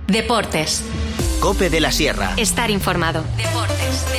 Deportes. COPE de la Sierra. Estar informado. Deportes.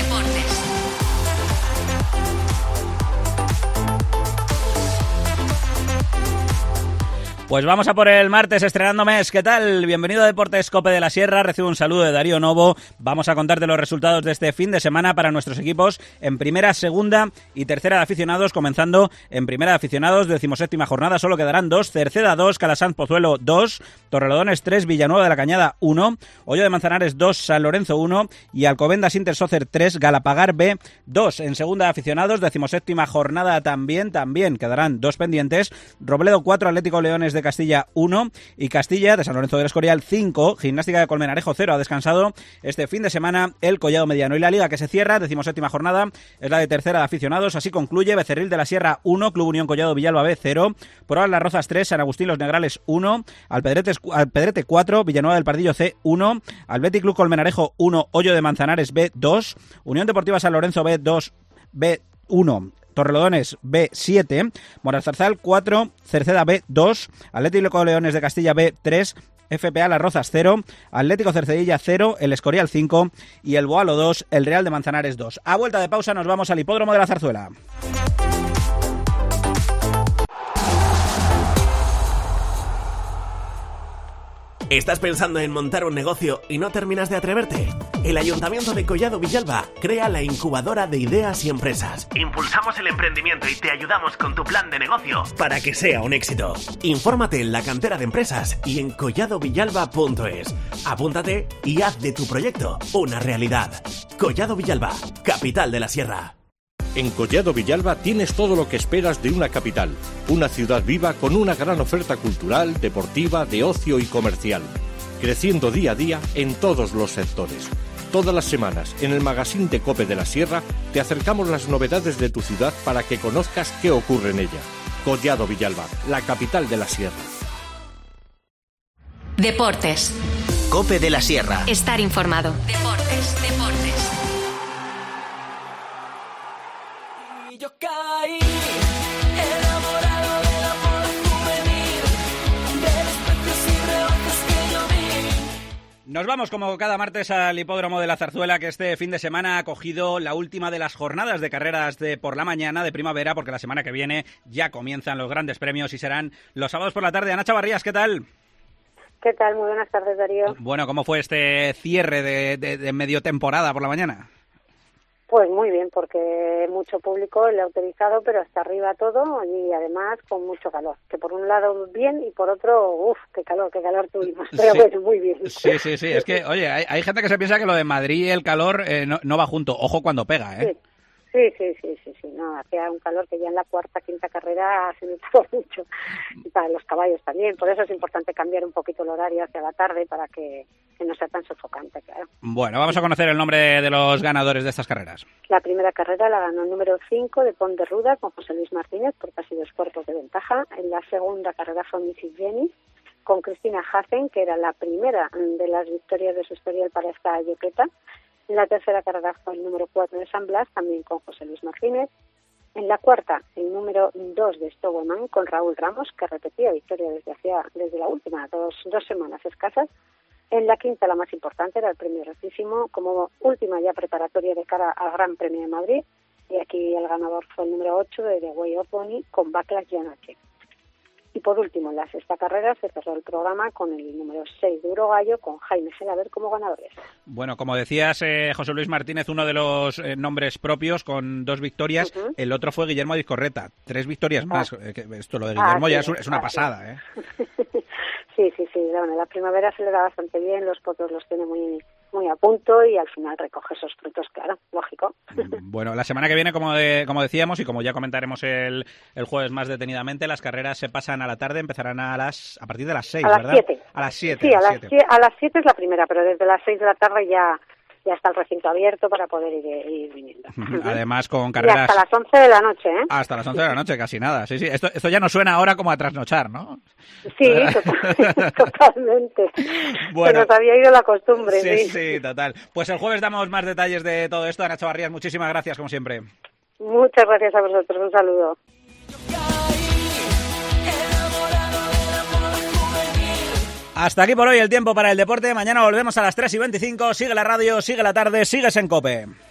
Pues vamos a por el martes, estrenando mes. ¿Qué tal? Bienvenido a Deportes COPE de la Sierra. Recibo un saludo de Darío Novo. Vamos a contarte los resultados de este fin de semana para nuestros equipos en primera, segunda y tercera de aficionados. Comenzando en primera de aficionados, 17ª jornada. Solo quedarán 2. Cerceda 2, Calasanz Pozuelo 2, Torrelodones 3, Villanueva de la Cañada 1, Hoyo de Manzanares 2, San Lorenzo 1 y Alcobendas Intersócer 3, Galapagar B 2. En segunda de aficionados, 17ª jornada también quedarán 2 pendientes. Robledo 4, Atlético Leones de Castilla 1 y Castilla de San Lorenzo del Escorial 5, Gimnástica de Colmenarejo 0. Ha descansado este fin de semana el Collado Mediano. Y la Liga que se cierra, 17ª jornada, es la de tercera de aficionados. Así concluye Becerril de la Sierra 1, Club Unión Collado Villalba B 0, Proal Las Rozas 3, San Agustín Los Negrales 1, Alpedrete 4, Villanueva del Pardillo C 1, Athletic Club Colmenarejo 1, Hoyo de Manzanares B 2, Unión Deportiva San Lorenzo B 2, B 1, Torrelodones B 7, Moralzarzal 4, Cerceda B 2, Atlético Leones de Castilla B 3, FPA Las Rozas 0, Atlético Cercedilla 0, el Escorial 5 y el Boalo 2, el Real de Manzanares 2. A vuelta de pausa nos vamos al Hipódromo de la Zarzuela. ¿Estás pensando en montar un negocio y no terminas de atreverte? El Ayuntamiento de Collado Villalba crea la incubadora de ideas y empresas. Impulsamos el emprendimiento y te ayudamos con tu plan de negocio para que sea un éxito. Infórmate en la cantera de empresas y en colladovillalba.es. Apúntate y haz de tu proyecto una realidad. Collado Villalba, capital de la Sierra. En Collado Villalba tienes todo lo que esperas de una capital, una ciudad viva con una gran oferta cultural, deportiva, de ocio y comercial, creciendo día a día en todos los sectores. Todas las semanas, en el magazine de COPE de la Sierra, te acercamos las novedades de tu ciudad para que conozcas qué ocurre en ella. Collado Villalba, la capital de la Sierra. Deportes. COPE de la Sierra. Estar informado. Deportes. Yo caí enamorado del amor juvenil, de los precios y rebajas que yo vi. Nos vamos como cada martes al Hipódromo de la Zarzuela, que este fin de semana ha cogido la última de las jornadas de carreras de por la mañana de primavera, porque la semana que viene ya comienzan los grandes premios y serán los sábados por la tarde. Ana Chavarrías, ¿qué tal? ¿Qué tal? Muy buenas tardes, Darío. Bueno, ¿cómo fue este cierre de medio temporada por la mañana? Pues muy bien, porque mucho público le ha autorizado, pero hasta arriba todo y además con mucho calor. Que por un lado bien y por otro, qué calor tuvimos. Pero sí. Bueno, muy bien. Sí. Es que, oye, hay gente que se piensa que lo de Madrid y el calor no va junto. Ojo cuando pega, ¿eh? Sí. No, hacía un calor que ya en la cuarta, quinta carrera se notaba mucho. Y para los caballos también. Por eso es importante cambiar un poquito el horario hacia la tarde para que no sea tan sofocante, claro. Bueno, vamos a conocer el nombre de los ganadores de estas carreras. La primera carrera la ganó el número 5 de Pont de Ruda con José Luis Martínez por casi 2 cuerpos de ventaja. En la segunda carrera fue Mrs. Jenny con Cristina Hazen, que era la primera de las victorias de su historial para esta yoqueta. En la tercera carrera fue el número 4 de San Blas, también con José Luis Martínez. En la cuarta, el número 2 de Stoweman con Raúl Ramos, que repetía victoria desde la última, dos semanas escasas. En la quinta, la más importante, era el premio Recísimo, como última ya preparatoria de cara al Gran Premio de Madrid. Y aquí el ganador fue el número 8 de The Way of Pony con Backlash Janache. Y por último, en la sexta carrera se cerró el programa con el número 6 de Urogallo con Jaime Gelaber como ganadores. Bueno, como decías, José Luis Martínez, uno de los nombres propios con 2 victorias. Uh-huh. El otro fue Guillermo Dizcorreta, 3 victorias más. Esto lo de Guillermo ya es una pasada, ¿eh? Sí. Bueno, la primavera se le da bastante bien, los potros los tiene muy a punto y al final recoge esos frutos, claro, lógico. Bueno, la semana que viene, como decíamos y como ya comentaremos el jueves más detenidamente, las carreras se pasan a la tarde, empezarán a partir de las 6, ¿verdad? A las 7. A las 7. Sí, a las 7 es la primera, pero desde las 6 de la tarde ya está el recinto abierto para poder ir viniendo. Además, con carreras... Y hasta las 11 de la noche, ¿eh? Hasta las 11 de la noche, casi nada. Sí. Esto ya no suena ahora como a trasnochar, ¿no? Sí, totalmente. Bueno, se nos había ido la costumbre. Sí, total. Pues el jueves damos más detalles de todo esto. Ana Chavarrías, muchísimas gracias, como siempre. Muchas gracias a vosotros. Un saludo. Hasta aquí por hoy el tiempo para el deporte. Mañana volvemos a las 3:25. Sigue la radio, sigue la tarde, sigues en COPE.